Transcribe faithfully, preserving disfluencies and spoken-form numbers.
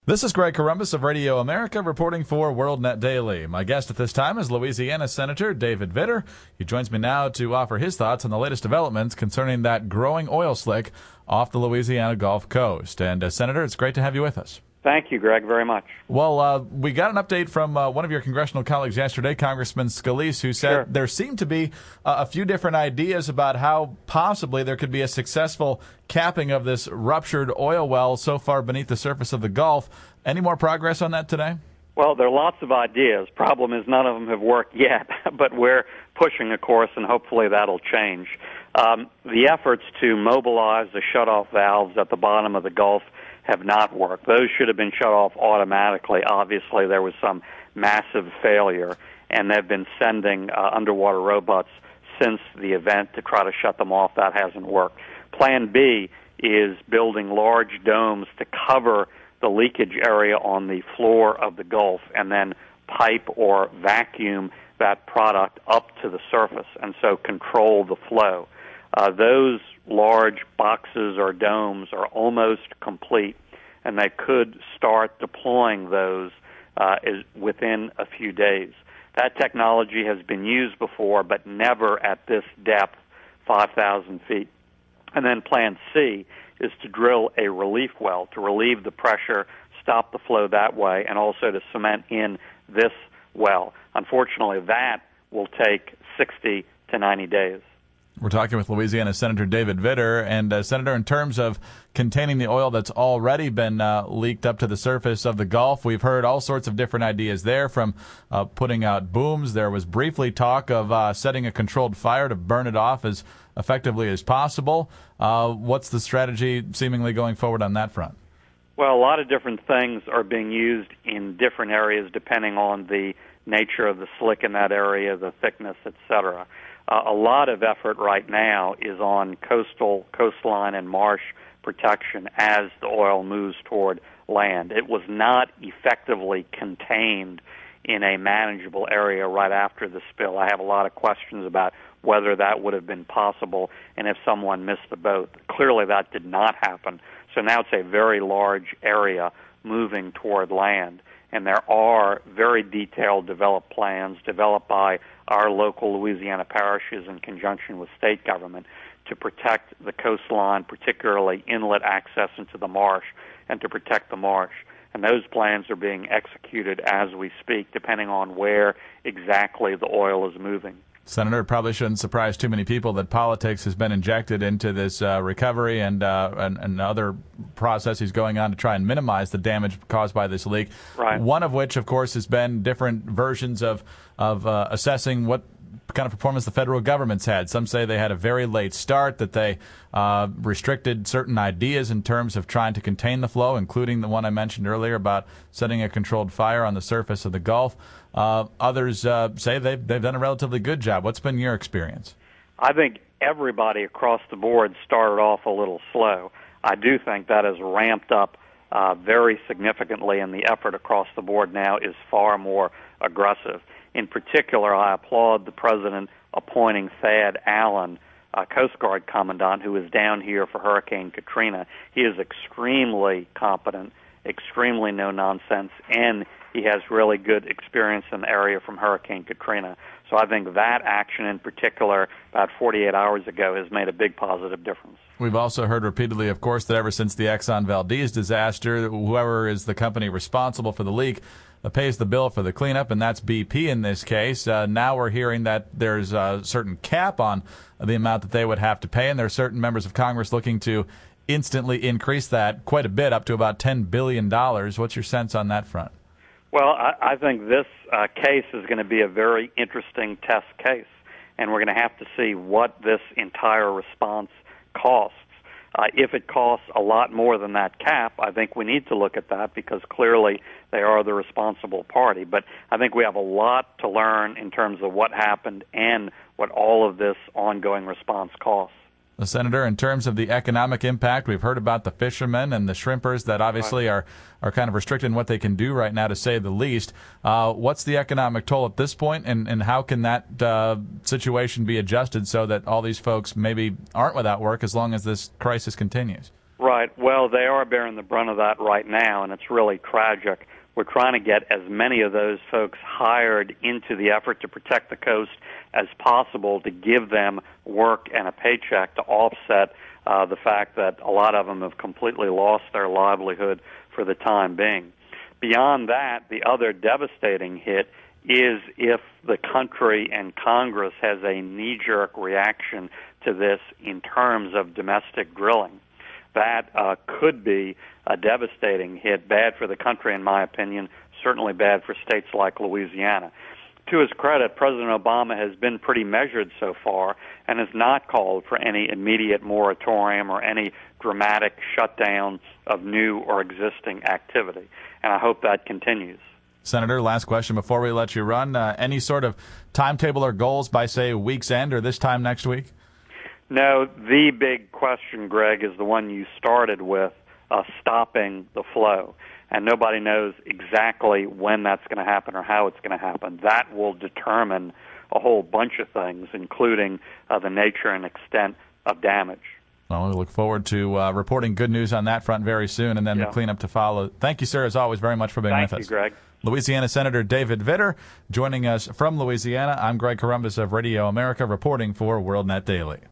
This is Greg Corombos of Radio America reporting for WorldNet Daily. My guest at this time is Louisiana Senator David Vitter. He joins me now to offer his thoughts on the latest developments concerning that growing oil slick off the Louisiana Gulf Coast. And, uh, Senator, it's great to have you with us. Thank you, Greg, very much. Well, uh, we got an update from uh, one of your congressional colleagues yesterday, Congressman Scalise, who said Sure. there seemed to be uh, a few different ideas about how possibly there could be a successful capping of this ruptured oil well so far beneath the surface of the Gulf. Any more progress on that today? Well, there are lots of ideas. Problem is none of them have worked yet, but we're pushing, of course, and hopefully that'll change. Um, the efforts to mobilize the shutoff valves at the bottom of the Gulf have not worked. Those should have been shut off automatically. Obviously, there was some massive failure, and they've been sending uh, underwater robots since the event to try to shut them off. That hasn't worked. Plan B is building large domes to cover the leakage area on the floor of the Gulf and then pipe or vacuum that product up to the surface and so control the flow. Uh, those large boxes or domes are almost complete, and they could start deploying those uh, is within a few days. That technology has been used before, but never at this depth, five thousand feet. And then Plan C is to drill a relief well to relieve the pressure, stop the flow that way, and also to cement in this well. Unfortunately, that will take sixty to ninety days. We're talking with Louisiana Senator David Vitter. And, uh, Senator, in terms of containing the oil that's already been uh, leaked up to the surface of the Gulf, we've heard all sorts of different ideas there, from uh, putting out booms. There was briefly talk of uh, setting a controlled fire to burn it off as effectively as possible. Uh, what's the strategy seemingly going forward on that front? Well, a lot of different things are being used in different areas depending on the nature of the slick in that area, the thickness, et cetera. Uh, a lot of effort right now is on coastal, coastline and marsh protection as the oil moves toward land. It was not effectively contained in a manageable area right after the spill. I have a lot of questions about whether that would have been possible and if someone missed the boat. Clearly that did not happen. So now it's a very large area moving toward land. And there are very detailed developed plans developed by our local Louisiana parishes in conjunction with state government to protect the coastline, particularly inlet access into the marsh, and to protect the marsh. And those plans are being executed as we speak, depending on where exactly the oil is moving. Senator, it probably shouldn't surprise too many people that politics has been injected into this uh, recovery and, uh, and and other processes going on to try and minimize the damage caused by this leak. Right. One of which, of course, has been different versions of of uh, assessing what kind of performance the federal government's had. Some say they had a very late start, that they uh, restricted certain ideas in terms of trying to contain the flow, including the one I mentioned earlier about setting a controlled fire on the surface of the Gulf. Uh, others uh, say they've, they've done a relatively good job. What's been your experience? I think everybody across the board started off a little slow. I do think that has ramped up uh, very significantly, and the effort across the board now is far more aggressive. In particular, I applaud the president appointing Thad Allen, uh, Coast Guard Commandant, who is down here for Hurricane Katrina. He is extremely competent, extremely no-nonsense, and he has really good experience in the area from Hurricane Katrina. So I think that action in particular, about forty-eight hours ago, has made a big positive difference. We've also heard repeatedly, of course, that ever since the Exxon Valdez disaster, whoever is the company responsible for the leak uh, pays the bill for the cleanup, and that's B P in this case. Uh, now we're hearing that there's a certain cap on the amount that they would have to pay, and there are certain members of Congress looking to instantly increase that quite a bit, up to about ten billion dollars. What's your sense on that front? Well, I, I think this uh, case is going to be a very interesting test case, and we're going to have to see what this entire response costs. Uh, if it costs a lot more than that cap, I think we need to look at that because clearly they are the responsible party. But I think we have a lot to learn in terms of what happened and what all of this ongoing response costs. The Senator, in terms of the economic impact, we've heard about the fishermen and the shrimpers that obviously are, are kind of restricted in what they can do right now, to say the least. Uh, what's the economic toll at this point, and, and how can that uh, situation be adjusted so that all these folks maybe aren't without work as long as this crisis continues? Right. Well, they are bearing the brunt of that right now, and it's really tragic. We're trying to get as many of those folks hired into the effort to protect the coast as possible to give them work and a paycheck to offset uh, the fact that a lot of them have completely lost their livelihood for the time being. Beyond that, the other devastating hit is if the country and Congress has a knee-jerk reaction to this in terms of domestic drilling. That uh, could be a devastating hit, bad for the country, in my opinion, certainly bad for states like Louisiana. To his credit, President Obama has been pretty measured so far and has not called for any immediate moratorium or any dramatic shutdown of new or existing activity, and I hope that continues. Senator, last question before we let you run. Uh, any sort of timetable or goals by, say, week's end or this time next week? No, the big question, Greg, is the one you started with, uh, stopping the flow. And nobody knows exactly when that's going to happen or how it's going to happen. That will determine a whole bunch of things, including uh, the nature and extent of damage. Well, we look forward to uh, reporting good news on that front very soon, and then yeah. the cleanup to follow. Thank you, sir, as always, very much for being Thank with you, us. Greg. Louisiana Senator David Vitter joining us from Louisiana. I'm Greg Corombos of Radio America reporting for WorldNet Daily.